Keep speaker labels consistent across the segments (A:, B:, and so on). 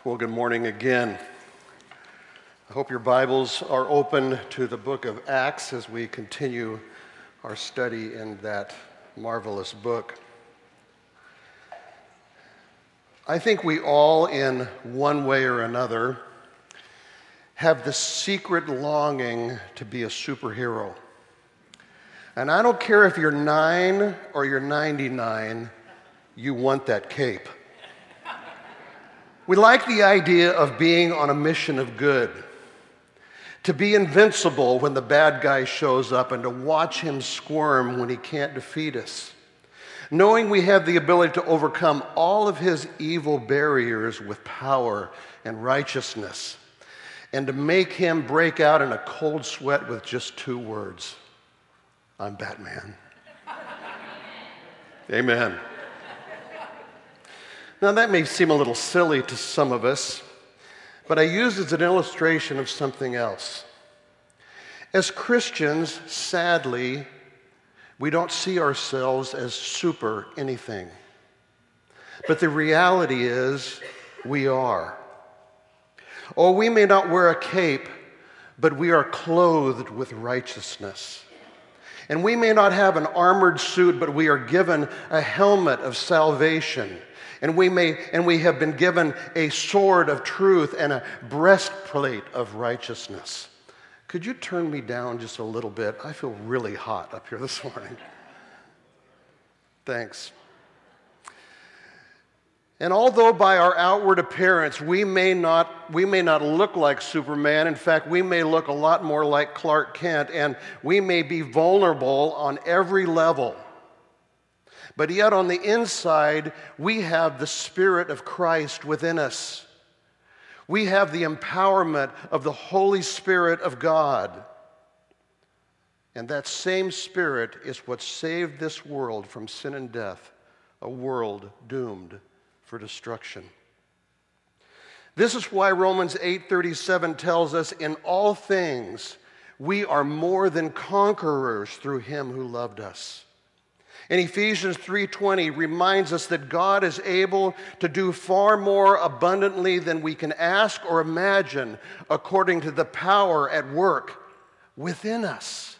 A: Well, good morning again. I hope your Bibles are open to the book of Acts as we continue our study in that marvelous book. I think we all, in one way or another, have the secret longing to be a superhero. And I don't care if you're 9 or you're 99, you want that cape. We like the idea of being on a mission of good, to be invincible when the bad guy shows up and to watch him squirm when he can't defeat us, knowing we have the ability to overcome all of his evil barriers with power and righteousness, and to make him break out in a cold sweat with just 2 words: I'm Batman. Amen. Now, that may seem a little silly to some of us, but I use it as an illustration of something else. As Christians, sadly, we don't see ourselves as super anything. But the reality is, we are. Oh, we may not wear a cape, but we are clothed with righteousness. And we may not have an armored suit, but we are given a helmet of salvation. And we have been given a sword of truth and a breastplate of righteousness. Could you turn me down just a little bit? I feel really hot up here this morning. Thanks. And although by our outward appearance we may not look like Superman, in fact, we may look a lot more like Clark Kent, and we may be vulnerable on every level. But yet on the inside, we have the Spirit of Christ within us. We have the empowerment of the Holy Spirit of God. And that same Spirit is what saved this world from sin and death, a world doomed for destruction. This is why Romans 8:37 tells us, in all things, we are more than conquerors through him who loved us. And Ephesians 3:20 reminds us that God is able to do far more abundantly than we can ask or imagine, according to the power at work within us.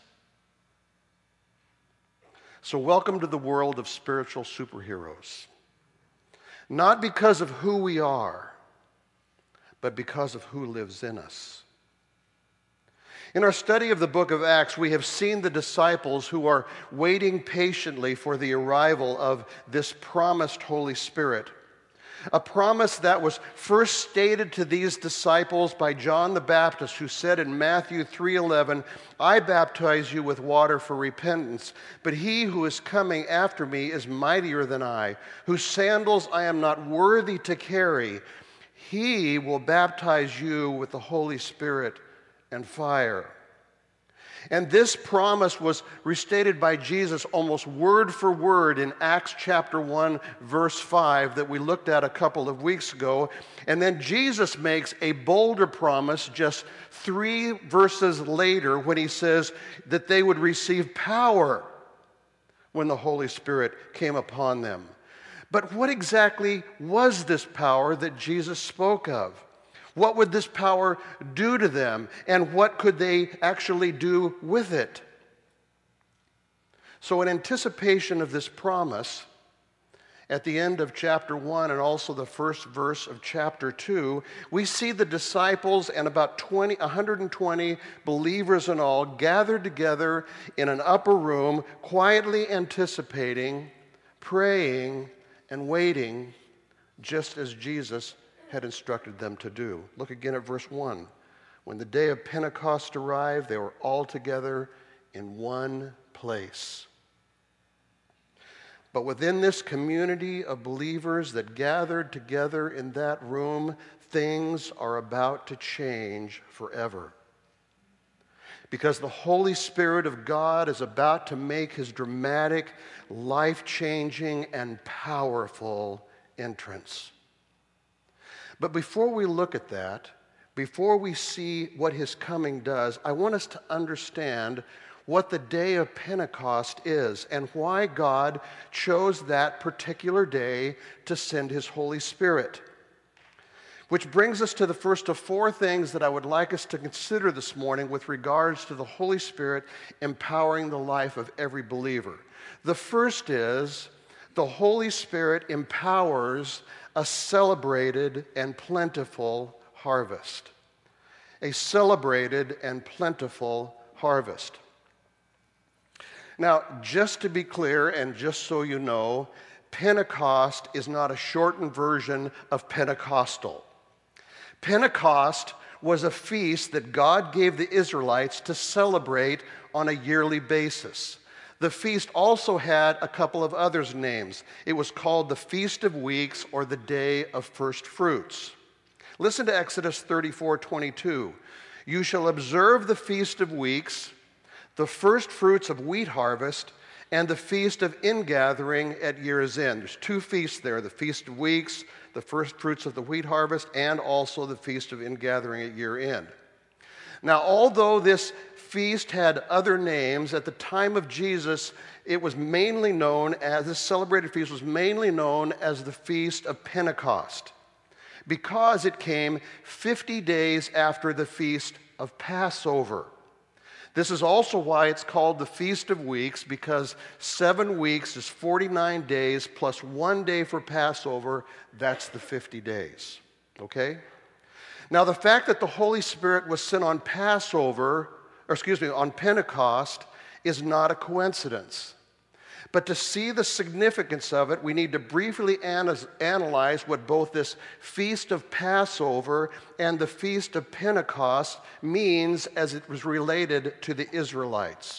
A: So welcome to the world of spiritual superheroes. Not because of who we are, but because of who lives in us. In our study of the book of Acts, we have seen the disciples who are waiting patiently for the arrival of this promised Holy Spirit. A promise that was first stated to these disciples by John the Baptist, who said in Matthew 3:11, I baptize you with water for repentance, but he who is coming after me is mightier than I, whose sandals I am not worthy to carry. He will baptize you with the Holy Spirit and fire. And this promise was restated by Jesus almost word for word in Acts chapter 1, verse 5 that we looked at a couple of weeks ago. And then Jesus makes a bolder promise just 3 verses later when he says that they would receive power when the Holy Spirit came upon them. But what exactly was this power that Jesus spoke of? What would this power do to them, and what could they actually do with it? So in anticipation of this promise, at the end of chapter 1 and also the first verse of chapter 2, we see the disciples and about 120 believers in all gathered together in an upper room, quietly anticipating, praying, and waiting, just as Jesus had instructed them to do. Look again at verse 1. When the day of Pentecost arrived, they were all together in one place. But within this community of believers that gathered together in that room, things are about to change forever. Because the Holy Spirit of God is about to make his dramatic, life-changing, and powerful entrance. But before we look at that, before we see what his coming does, I want us to understand what the day of Pentecost is and why God chose that particular day to send his Holy Spirit. Which brings us to the first of four things that I would like us to consider this morning with regards to the Holy Spirit empowering the life of every believer. The first is the Holy Spirit empowers a celebrated and plentiful harvest. A celebrated and plentiful harvest. Now, just to be clear and just so you know, Pentecost is not a shortened version of Pentecostal. Pentecost was a feast that God gave the Israelites to celebrate on a yearly basis. The feast also had a couple of others' names. It was called the Feast of Weeks or the Day of First Fruits. Listen to Exodus 34:22. You shall observe the Feast of Weeks, the first fruits of wheat harvest, and the Feast of Ingathering at year's end. There's two feasts there, the Feast of Weeks, the first fruits of the wheat harvest, and also the Feast of Ingathering at year end. Now, although this feast had other names, at the time of Jesus, it was mainly known as, this celebrated feast was mainly known as the Feast of Pentecost, because it came 50 days after the Feast of Passover. This is also why it's called the Feast of Weeks, because 7 weeks is 49 days plus 1 day for Passover. That's the 50 days. Okay? Now, the fact that the Holy Spirit was sent on on Pentecost is not a coincidence. But to see the significance of it, we need to briefly analyze what both this Feast of Passover and the Feast of Pentecost means as it was related to the Israelites.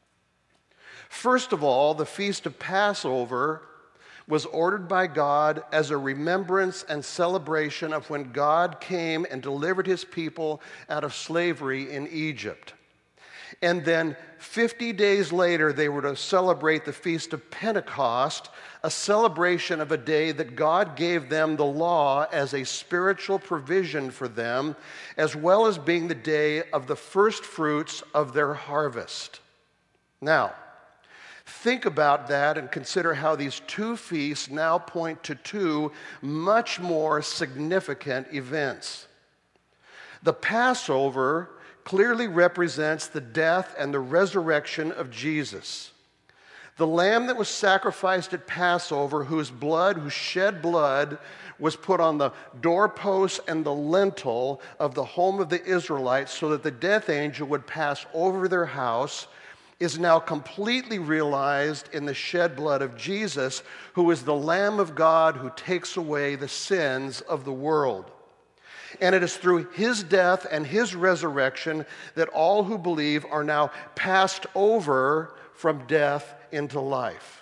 A: First of all, the Feast of Passover was ordered by God as a remembrance and celebration of when God came and delivered his people out of slavery in Egypt. And then 50 days later, they were to celebrate the Feast of Pentecost, a celebration of a day that God gave them the law as a spiritual provision for them, as well as being the day of the first fruits of their harvest. Now, think about that and consider how these two feasts now point to two much more significant events. The Passover clearly represents the death and the resurrection of Jesus. The lamb that was sacrificed at Passover, whose shed blood was put on the doorposts and the lintel of the home of the Israelites so that the death angel would pass over their house, is now completely realized in the shed blood of Jesus, who is the Lamb of God who takes away the sins of the world. And it is through his death and his resurrection that all who believe are now passed over from death into life.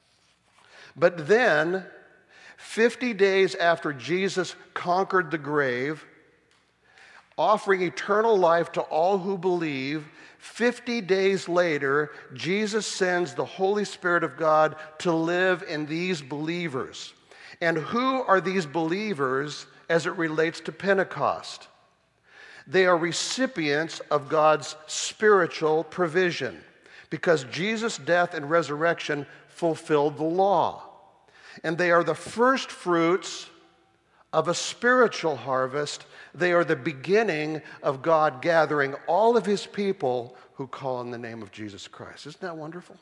A: But then, 50 days after Jesus conquered the grave, offering eternal life to all who believe, 50 days later, Jesus sends the Holy Spirit of God to live in these believers. And who are these believers as it relates to Pentecost? They are recipients of God's spiritual provision because Jesus' death and resurrection fulfilled the law. And they are the first fruits of a spiritual harvest. They are the beginning of God gathering all of his people who call on the name of Jesus Christ. Isn't that wonderful?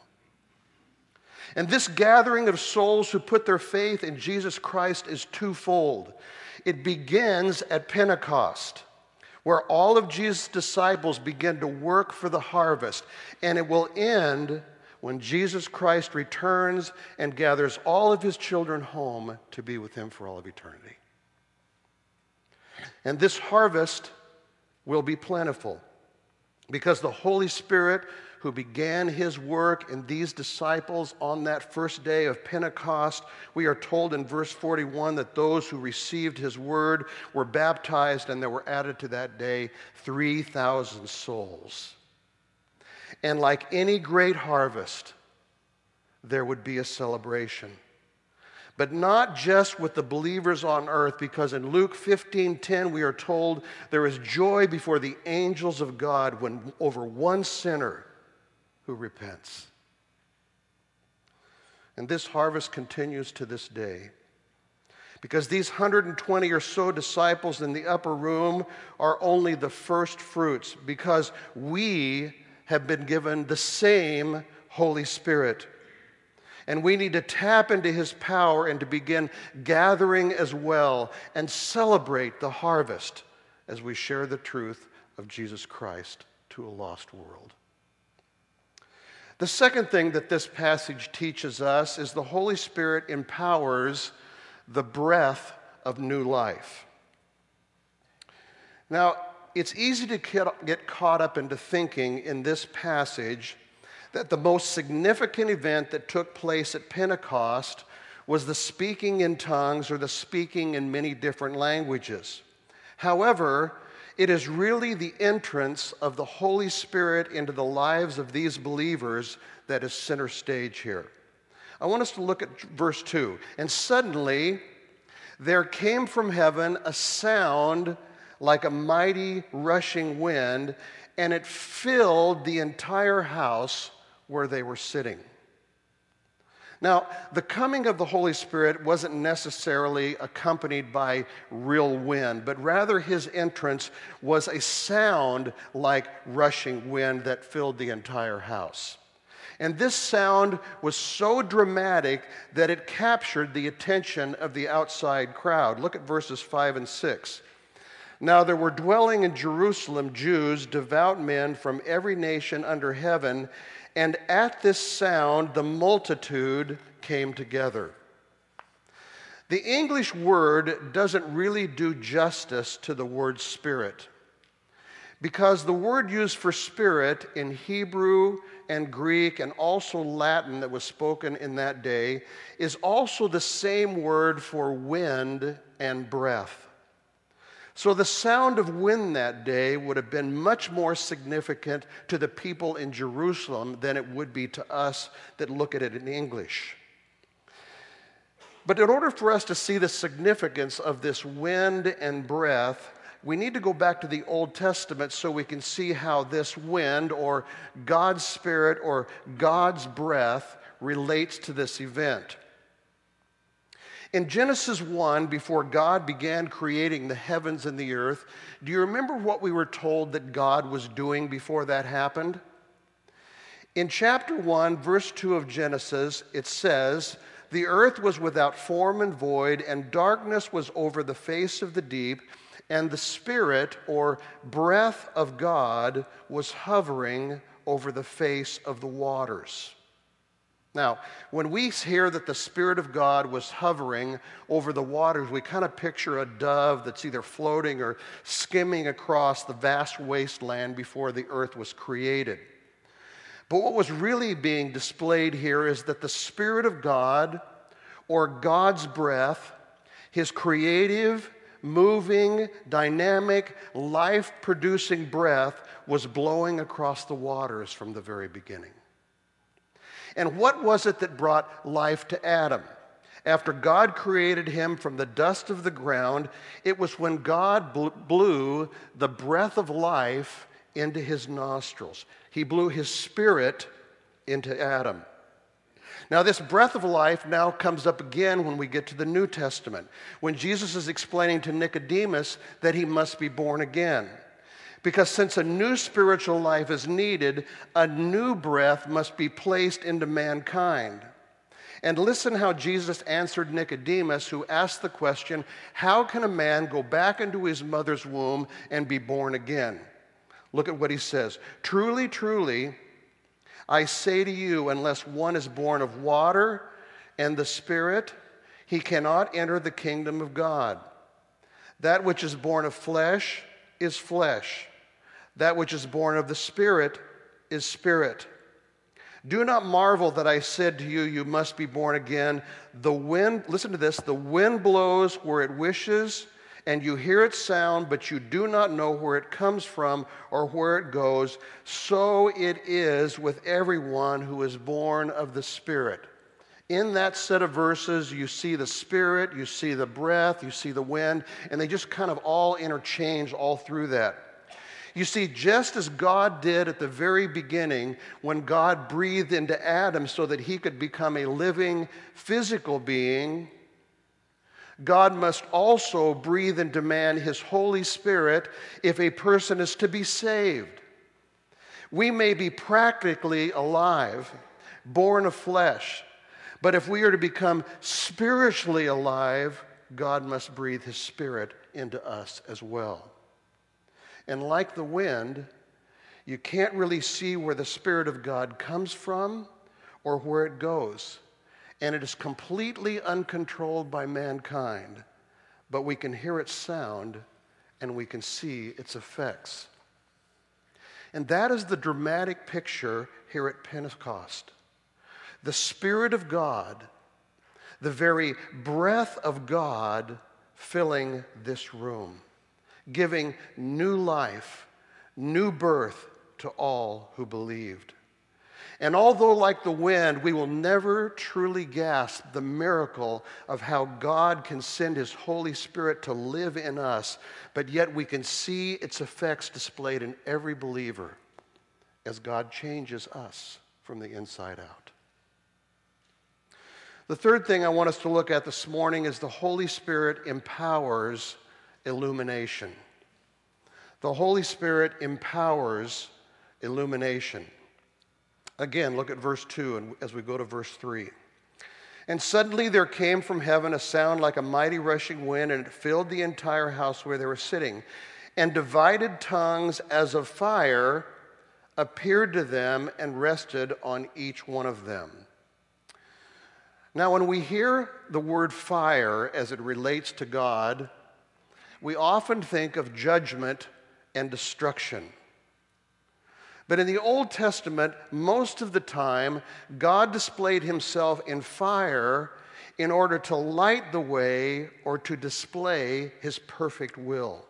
A: And this gathering of souls who put their faith in Jesus Christ is twofold. It begins at Pentecost, where all of Jesus' disciples begin to work for the harvest, and it will end when Jesus Christ returns and gathers all of his children home to be with him for all of eternity. And this harvest will be plentiful because the Holy Spirit who began his work in these disciples on that first day of Pentecost, we are told in verse 41 that those who received his word were baptized, and there were added to that day 3,000 souls. And like any great harvest, there would be a celebration. But not just with the believers on earth, because in Luke 15:10 we are told there is joy before the angels of God when over one sinner who repents. And this harvest continues to this day. Because these 120 or so disciples in the upper room are only the first fruits, because we have been given the same Holy Spirit. And we need to tap into His power and to begin gathering as well and celebrate the harvest as we share the truth of Jesus Christ to a lost world. The second thing that this passage teaches us is the Holy Spirit empowers the breath of new life. Now, it's easy to get caught up into thinking in this passage that the most significant event that took place at Pentecost was the speaking in tongues or the speaking in many different languages. However, it is really the entrance of the Holy Spirit into the lives of these believers that is center stage here. I want us to look at verse 2. And suddenly there came from heaven a sound like a mighty rushing wind, and it filled the entire house where they were sitting. Now, the coming of the Holy Spirit wasn't necessarily accompanied by real wind, but rather His entrance was a sound like rushing wind that filled the entire house. And this sound was so dramatic that it captured the attention of the outside crowd. Look at verses 5 and 6. Now there were dwelling in Jerusalem Jews, devout men from every nation under heaven, and at this sound the multitude came together. The English word doesn't really do justice to the word spirit, because the word used for spirit in Hebrew and Greek and also Latin that was spoken in that day is also the same word for wind and breath. So the sound of wind that day would have been much more significant to the people in Jerusalem than it would be to us that look at it in English. But in order for us to see the significance of this wind and breath, we need to go back to the Old Testament so we can see how this wind or God's Spirit or God's breath relates to this event. In Genesis 1, before God began creating the heavens and the earth, do you remember what we were told that God was doing before that happened? In chapter 1, verse 2 of Genesis, it says, "The earth was without form and void, and darkness was over the face of the deep, and the Spirit, or breath of God, was hovering over the face of the waters." Now, when we hear that the Spirit of God was hovering over the waters, we kind of picture a dove that's either floating or skimming across the vast wasteland before the earth was created. But what was really being displayed here is that the Spirit of God, or God's breath, His creative, moving, dynamic, life-producing breath, was blowing across the waters from the very beginning. And what was it that brought life to Adam? After God created him from the dust of the ground, it was when God blew the breath of life into his nostrils. He blew His Spirit into Adam. Now, this breath of life now comes up again when we get to the New Testament, when Jesus is explaining to Nicodemus that he must be born again. Because since a new spiritual life is needed, a new breath must be placed into mankind. And listen how Jesus answered Nicodemus, who asked the question, how can a man go back into his mother's womb and be born again? Look at what he says. "Truly, truly, I say to you, unless one is born of water and the Spirit, he cannot enter the kingdom of God. That which is born of flesh is flesh. That which is born of the Spirit is spirit. Do not marvel that I said to you, you must be born again. The wind," listen to this, "the wind blows where it wishes, and you hear its sound, but you do not know where it comes from or where it goes. So it is with everyone who is born of the Spirit." In that set of verses, you see the Spirit, you see the breath, you see the wind, and they just kind of all interchange all through that. You see, just as God did at the very beginning when God breathed into Adam so that he could become a living physical being, God must also breathe and demand His Holy Spirit if a person is to be saved. We may be practically alive, born of flesh, but if we are to become spiritually alive, God must breathe His Spirit into us as well. And like the wind, you can't really see where the Spirit of God comes from or where it goes. And it is completely uncontrolled by mankind, but we can hear its sound and we can see its effects. And that is the dramatic picture here at Pentecost. The Spirit of God, the very breath of God filling this room, giving new life, new birth to all who believed. And although, like the wind, we will never truly grasp the miracle of how God can send His Holy Spirit to live in us, but yet we can see its effects displayed in every believer as God changes us from the inside out. The third thing I want us to look at this morning is the Holy Spirit empowers illumination. The Holy Spirit empowers illumination. Again, look at verse 2 and as we go to verse 3. And suddenly there came from heaven a sound like a mighty rushing wind, and it filled the entire house where they were sitting. And divided tongues as of fire appeared to them and rested on each one of them. Now, when we hear the word fire as it relates to God, we often think of judgment and destruction. But in the Old Testament, most of the time, God displayed Himself in fire in order to light the way or to display His perfect will.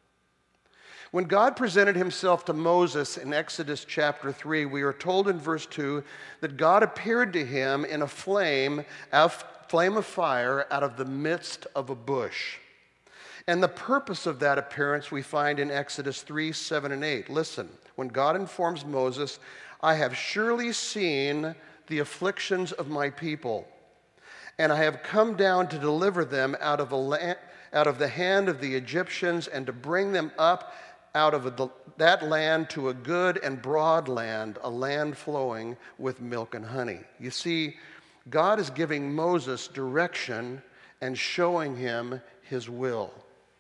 A: When God presented Himself to Moses in Exodus chapter 3, we are told in verse 2 that God appeared to him in a flame of fire out of the midst of a bush. And the purpose of that appearance we find in Exodus 3, 7, and 8. Listen, when God informs Moses, I have surely seen the afflictions of my people, and I have come down to deliver them out of the hand of the Egyptians and to bring them up out of that land to a good and broad land, a land flowing with milk and honey. You see, God is giving Moses direction and showing him His will.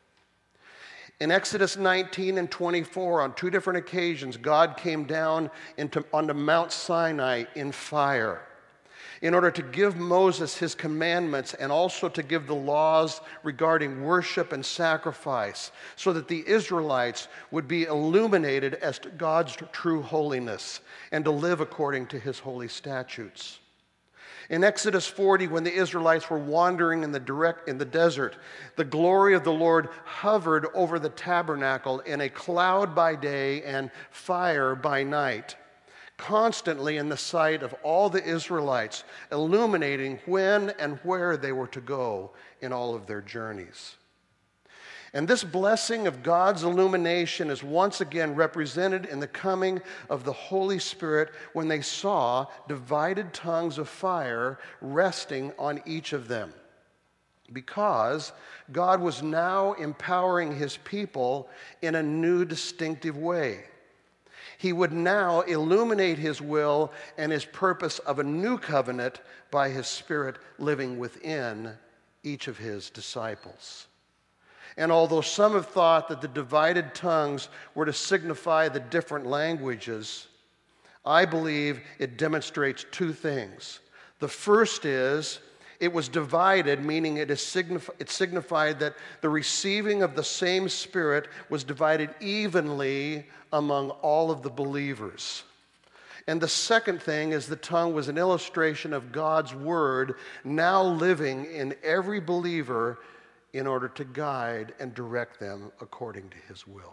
A: In Exodus 19 and 24, on two different occasions, God came down onto Mount Sinai in fire in order to give Moses his commandments and also to give the laws regarding worship and sacrifice so that the Israelites would be illuminated as to God's true holiness and to live according to His holy statutes. In Exodus 40, when the Israelites were wandering in the desert, the glory of the Lord hovered over the tabernacle in a cloud by day and fire by night, constantly in the sight of all the Israelites, illuminating when and where they were to go in all of their journeys. And this blessing of God's illumination is once again represented in the coming of the Holy Spirit when they saw divided tongues of fire resting on each of them. Because God was now empowering His people in a new distinctive way. He would now illuminate His will and His purpose of a new covenant by His Spirit living within each of His disciples. And although some have thought that the divided tongues were to signify the different languages, I believe it demonstrates two things. The first is it was divided, meaning it signified that the receiving of the same Spirit was divided evenly among all of the believers. And the second thing is the tongue was an illustration of God's Word now living in every believer in order to guide and direct them according to His will.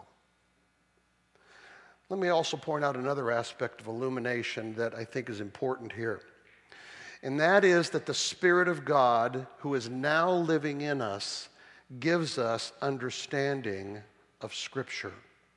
A: Let me also point out another aspect of illumination that I think is important here. And that is that the Spirit of God, who is now living in us, gives us understanding of Scripture.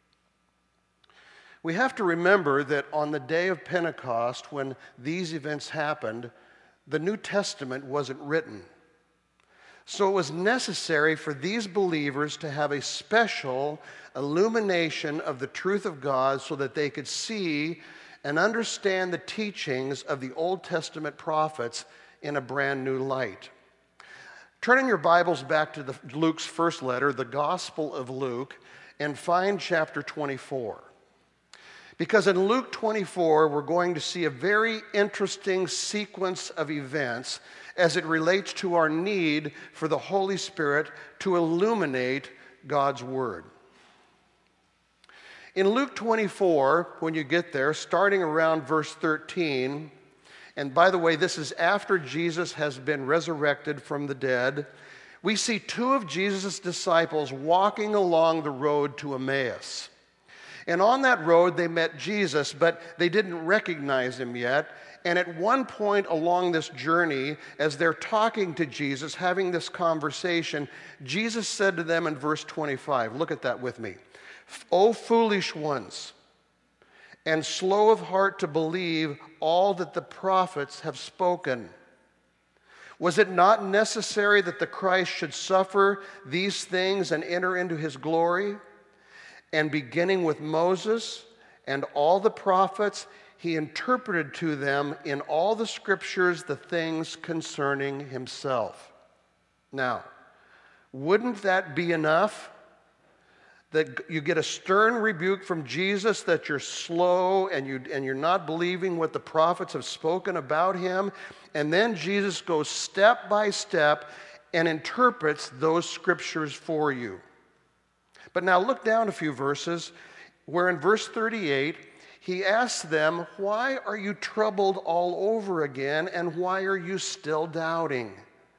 A: We have to remember that on the day of Pentecost, when these events happened, the New Testament wasn't written. So it was necessary for these believers to have a special illumination of the truth of God so that they could see and understand the teachings of the Old Testament prophets in a brand new light. Turn in your Bibles back to Luke's first letter, the Gospel of Luke, and find chapter 24. Because in Luke 24, we're going to see a very interesting sequence of events as it relates to our need for the Holy Spirit to illuminate God's Word. In Luke 24, when you get there, starting around verse 13, and by the way, this is after Jesus has been resurrected from the dead, we see two of Jesus' disciples walking along the road to Emmaus. And on that road, they met Jesus, but they didn't recognize him yet. And at one point along this journey, as they're talking to Jesus, having this conversation, Jesus said to them in verse 25, look at that with me, "O foolish ones, and slow of heart to believe all that the prophets have spoken. Was it not necessary that the Christ should suffer these things and enter into his glory? And beginning with Moses and all the prophets, he interpreted to them in all the scriptures the things concerning himself." Now, wouldn't that be enough? That you get a stern rebuke from Jesus that you're slow and you're not believing what the prophets have spoken about him. And then Jesus goes step by step and interprets those scriptures for you. But now look down a few verses where in verse 38, he asks them, "Why are you troubled all over again, and why are you still doubting?"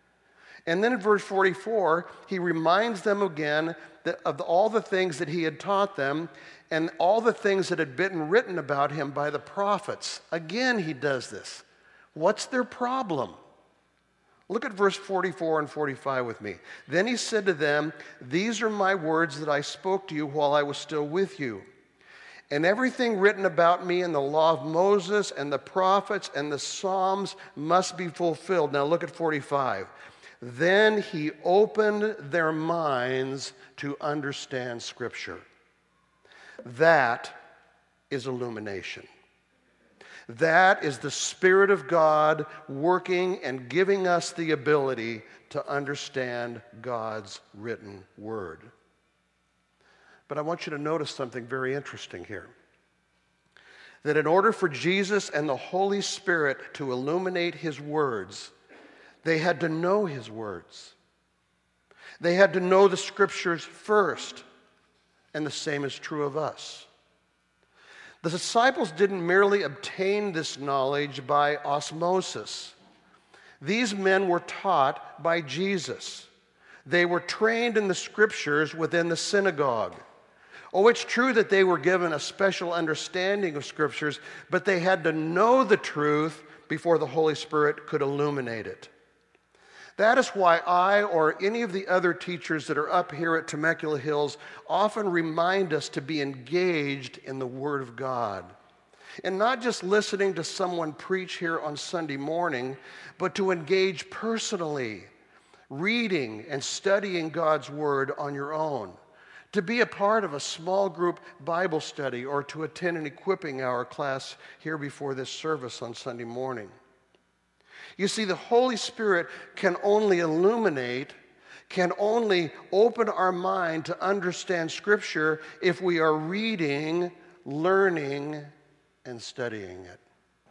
A: And then in verse 44, he reminds them again of all the things that he had taught them and all the things that had been written about him by the prophets. Again, he does this. What's their problem? Look at verse 44 and 45 with me. "Then he said to them, 'These are my words that I spoke to you while I was still with you. And everything written about me in the law of Moses and the prophets and the Psalms must be fulfilled.'" Now look at 45. "Then he opened their minds to understand Scripture." That is illumination. That is the Spirit of God working and giving us the ability to understand God's written Word. But I want you to notice something very interesting here. That in order for Jesus and the Holy Spirit to illuminate his words, they had to know his words. They had to know the Scriptures first, and the same is true of us. The disciples didn't merely obtain this knowledge by osmosis. These men were taught by Jesus. They were trained in the Scriptures within the synagogue. Oh, it's true that they were given a special understanding of Scriptures, but they had to know the truth before the Holy Spirit could illuminate it. That is why I or any of the other teachers that are up here at Temecula Hills often remind us to be engaged in the Word of God. And not just listening to someone preach here on Sunday morning, but to engage personally, reading and studying God's Word on your own. To be a part of a small group Bible study or to attend an equipping hour class here before this service on Sunday morning. You see, the Holy Spirit can only illuminate, can only open our mind to understand Scripture if we are reading, learning, and studying it.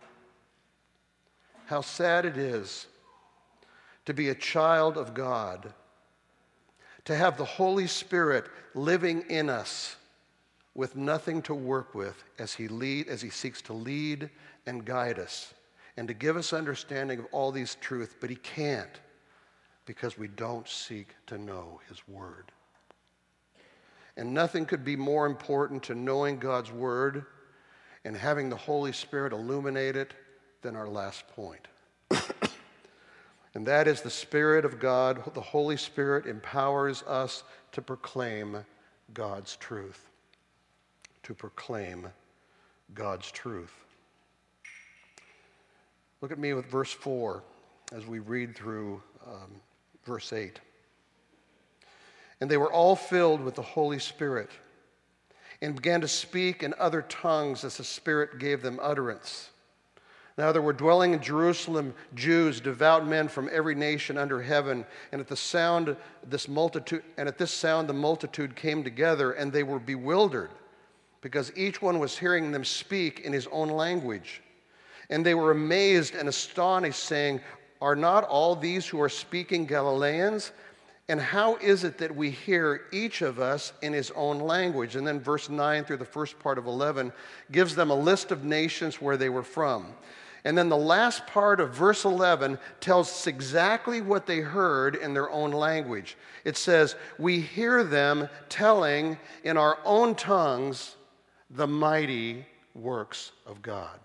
A: How sad it is to be a child of God, to have the Holy Spirit living in us with nothing to work with as he seeks to lead and guide us and to give us understanding of all these truths, but he can't because we don't seek to know his Word. And nothing could be more important to knowing God's Word and having the Holy Spirit illuminate it than our last point. And that is the Spirit of God. The Holy Spirit empowers us to proclaim God's truth. To proclaim God's truth. Look at me with verse 4 as we read through verse 8. And they were all filled with the Holy Spirit and began to speak in other tongues as the Spirit gave them utterance. Now there were dwelling in Jerusalem Jews, devout men from every nation under heaven, and at this sound the multitude came together, and they were bewildered, because each one was hearing them speak in his own language. And they were amazed and astonished, saying, "Are not all these who are speaking Galileans? And how is it that we hear each of us in his own language?" And then verse 9 through the first part of 11 gives them a list of nations where they were from. And then the last part of verse 11 tells us exactly what they heard in their own language. It says, "We hear them telling in our own tongues the mighty works of God."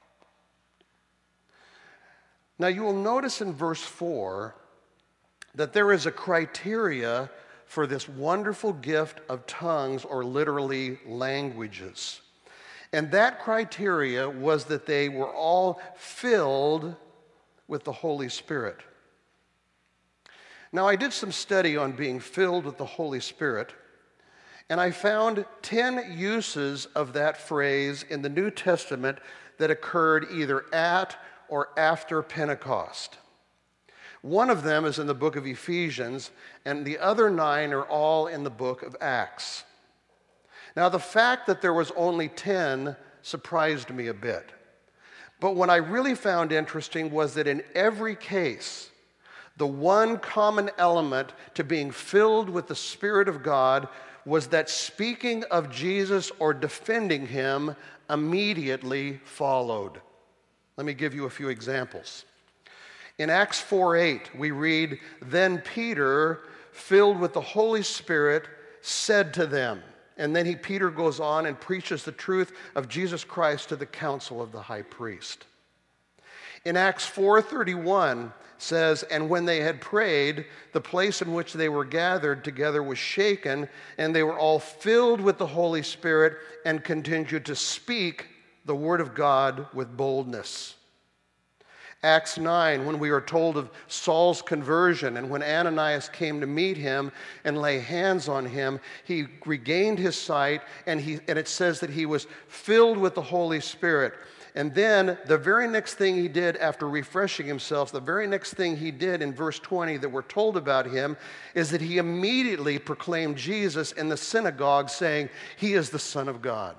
A: Now you will notice in verse 4 that there is a criteria for this wonderful gift of tongues, or literally languages. And that criteria was that they were all filled with the Holy Spirit. Now, I did some study on being filled with the Holy Spirit, and I found 10 uses of that phrase in the New Testament that occurred either at or after Pentecost. One of them is in the book of Ephesians, and the other 9 are all in the book of Acts. Now, the fact that there was only 10 surprised me a bit. But what I really found interesting was that in every case, the one common element to being filled with the Spirit of God was that speaking of Jesus or defending him immediately followed. Let me give you a few examples. In Acts 4:8, we read, "Then Peter, filled with the Holy Spirit, said to them," and then Peter goes on and preaches the truth of Jesus Christ to the council of the high priest. In Acts 4:31 says, "And when they had prayed, the place in which they were gathered together was shaken, and they were all filled with the Holy Spirit and continued to speak the word of God with boldness." Acts 9, when we are told of Saul's conversion, and when Ananias came to meet him and lay hands on him, he regained his sight, and it says that he was filled with the Holy Spirit. And then the very next thing he did after refreshing himself, the very next thing he did in verse 20 that we're told about him, is that he immediately proclaimed Jesus in the synagogue, saying, "He is the Son of God."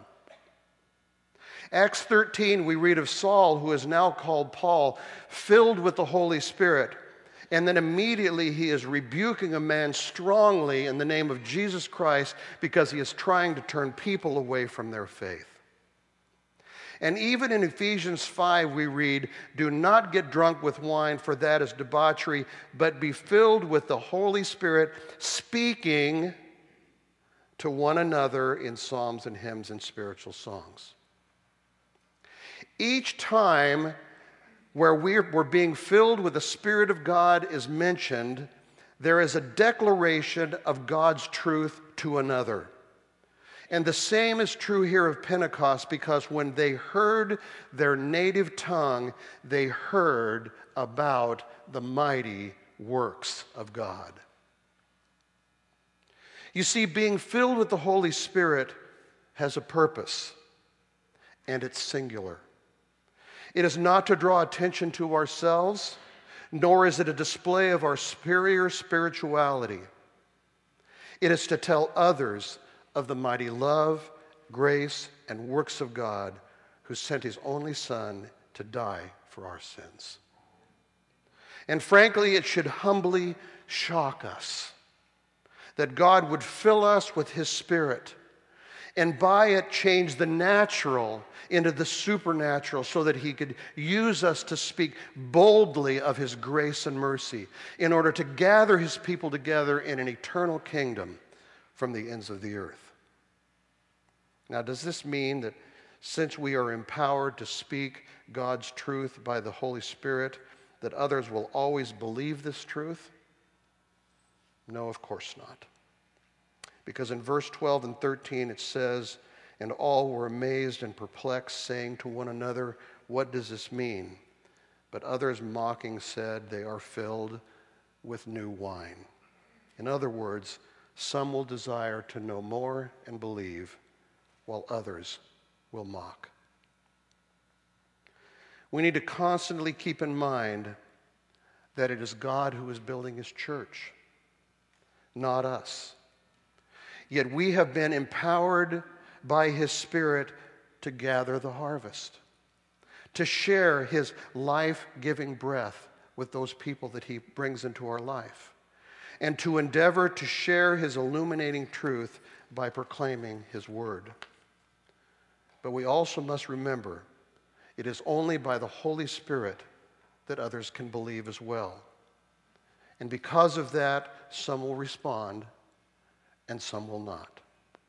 A: Acts 13, we read of Saul, who is now called Paul, filled with the Holy Spirit. And then immediately he is rebuking a man strongly in the name of Jesus Christ because he is trying to turn people away from their faith. And even in Ephesians 5, we read, "Do not get drunk with wine, for that is debauchery, but be filled with the Holy Spirit, speaking to one another in psalms and hymns and spiritual songs." Each time where we're being filled with the Spirit of God is mentioned, there is a declaration of God's truth to another. And the same is true here of Pentecost, because when they heard their native tongue, they heard about the mighty works of God. You see, being filled with the Holy Spirit has a purpose, and it's singular. It is not to draw attention to ourselves, nor is it a display of our superior spirituality. It is to tell others of the mighty love, grace, and works of God, who sent his only Son to die for our sins. And frankly, it should humbly shock us that God would fill us with his Spirit, and by it change the natural into the supernatural, so that he could use us to speak boldly of his grace and mercy in order to gather his people together in an eternal kingdom from the ends of the earth. Now, does this mean that since we are empowered to speak God's truth by the Holy Spirit, that others will always believe this truth? No, of course not. Because in verse 12 and 13 it says, "And all were amazed and perplexed, saying to one another, 'What does this mean?' But others mocking said, 'They are filled with new wine.'" In other words, some will desire to know more and believe, while others will mock. We need to constantly keep in mind that it is God who is building his church, not us. Yet we have been empowered by his Spirit to gather the harvest, to share his life-giving breath with those people that he brings into our life, and to endeavor to share his illuminating truth by proclaiming his word. But we also must remember, it is only by the Holy Spirit that others can believe as well. And because of that, some will respond and some will not.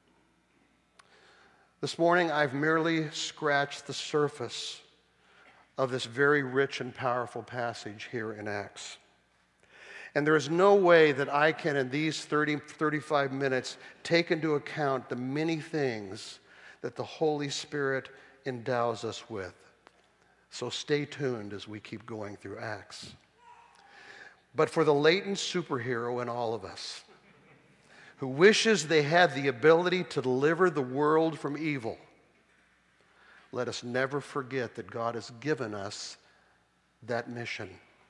A: This morning, I've merely scratched the surface of this very rich and powerful passage here in Acts. And there is no way that I can, in these 35 minutes, take into account the many things that the Holy Spirit endows us with. So stay tuned as we keep going through Acts. But for the latent superhero in all of us, who wishes they had the ability to deliver the world from evil, let us never forget that God has given us that mission,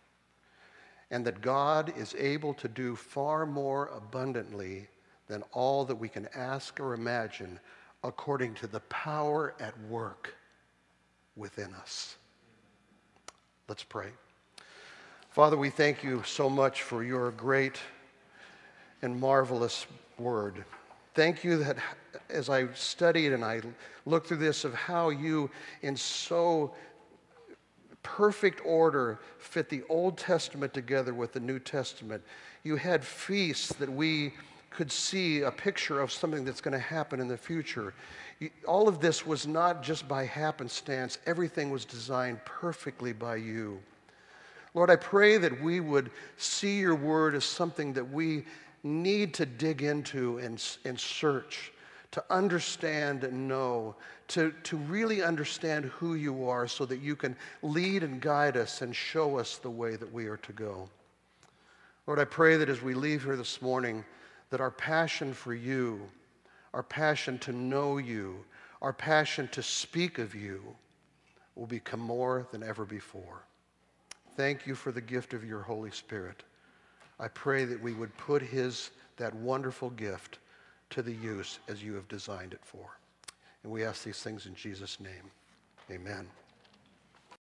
A: and that God is able to do far more abundantly than all that we can ask or imagine, according to the power at work within us. Let's pray. Father, we thank you so much for your great and marvelous word. Thank you that as I studied and I looked through this, of how you in so perfect order fit the Old Testament together with the New Testament. You had feasts that we could see a picture of something that's going to happen in the future. All of this was not just by happenstance. Everything was designed perfectly by you. Lord, I pray that we would see your word as something that we need to dig into and search, to understand and know, to really understand who you are, so that you can lead and guide us and show us the way that we are to go. Lord, I pray that as we leave here this morning, that our passion for you, our passion to know you, our passion to speak of you will become more than ever before. Thank you for the gift of your Holy Spirit. I pray that we would put that wonderful gift to the use as you have designed it for. And we ask these things in Jesus' name. Amen.